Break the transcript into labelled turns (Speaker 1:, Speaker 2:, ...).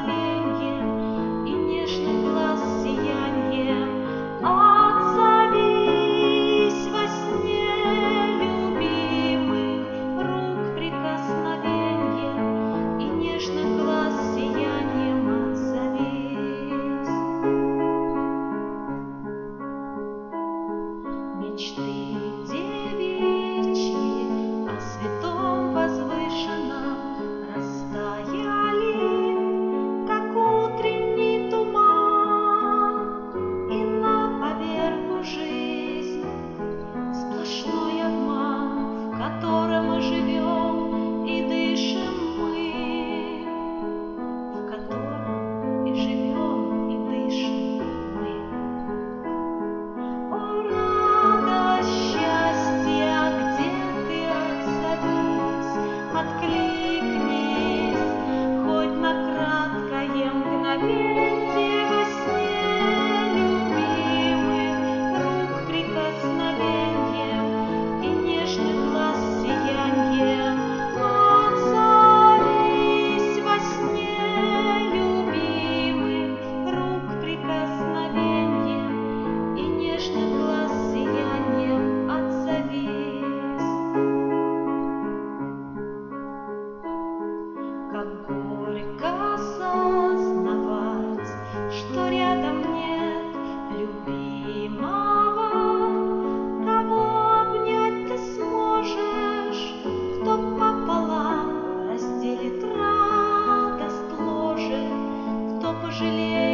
Speaker 1: мгновеньем и нежных глаз сияньем. Отзовись во сне любимых рук прикосновеньем и нежных глаз сияньем. Отзовись. Мечты девичьи о святом возвышенном растаяли, как утренний туман, и на поверку жизнь сплошной обман, в котором мы живем и дышим мы, в котором и живем и дышим мы. О, радость счастья, где ты? Отзовись, откликнись, хоть на краткое мгновенье во сне любимых рук прикосновеньем и нежных глаз сияньем. Отзовись во сне любимых рук прикосновеньем и нежных глаз сияньем. Отзовись. Как горько осознавать, что рядом нет любимого, кого обнять ты сможешь, кто пополам разделит радость ложе, кто пожалеет